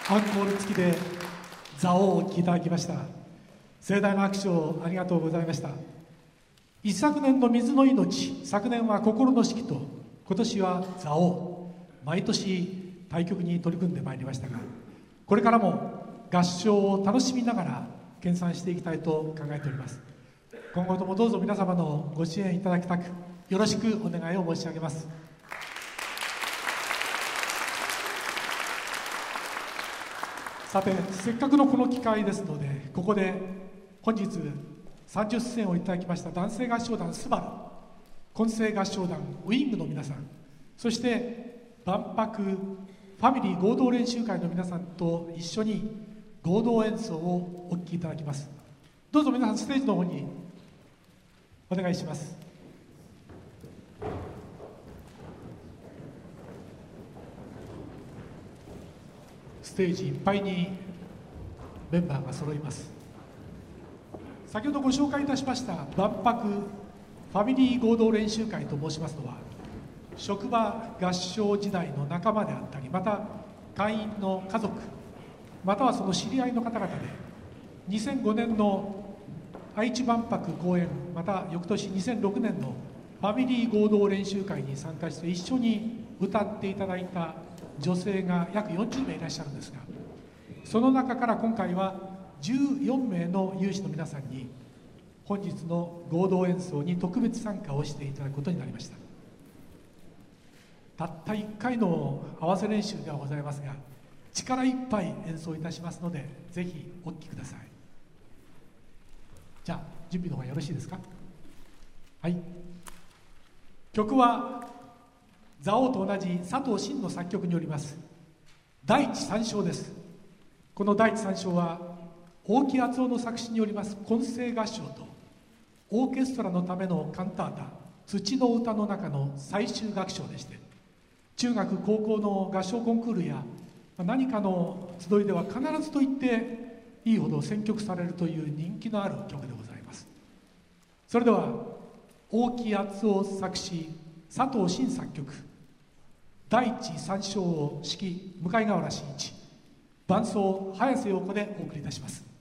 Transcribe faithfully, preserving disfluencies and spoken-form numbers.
アンコール付きで座王をお聴きいただきました。盛大な拍手をありがとうございました。一昨年の水の命、昨年は心の式と、今年は座王、毎年対局に取り組んでまいりましたが、これからも合唱を楽しみながら研鑽していきたいと考えております。今後ともどうぞ皆様のご支援いただきたく、よろしくお願いを申し上げます。さて、せっかくのこの機会ですので、ここで本日さんじゅっせんをいただきました男性合唱団スバル、混声合唱団ウィングの皆さん、そして万博ファミリー合同練習会の皆さんと一緒に合同演奏をお聴きいただきます。どうぞ皆さんステージの方にお願いします。ステージいっぱいにメンバーが揃います。先ほどご紹介いたしました万博ファミリー合同練習会と申しますのは、職場合唱時代の仲間であったり、また会員の家族、またはその知り合いの方々でにせんごねんの愛知万博公演、また翌年にせんろくねんのファミリー合同練習会に参加して一緒に歌っていただいた女性が約よんじゅうめいいらっしゃるんですが、その中から今回はじゅうよんめいの有志の皆さんに本日の合同演奏に特別参加をしていただくことになりました。たったいっかいの合わせ練習ではございますが、力いっぱい演奏いたしますので、ぜひお聴きください。じゃあ準備の方がよろしいですか。はい、曲は座王と同じ佐藤真の作曲によります第一三章です。この第一三章は大木敦夫の作詞によります混声合唱とオーケストラのためのカンタータ土の歌の中の最終楽章でして、中学高校の合唱コンクールや何かの集いでは必ずと言っていいほど選曲されるという人気のある曲でございます。それでは大木敦夫作詞、佐藤真作曲、第一三章を指揮向河原慎一、伴奏早瀬陽子でお送りいたします。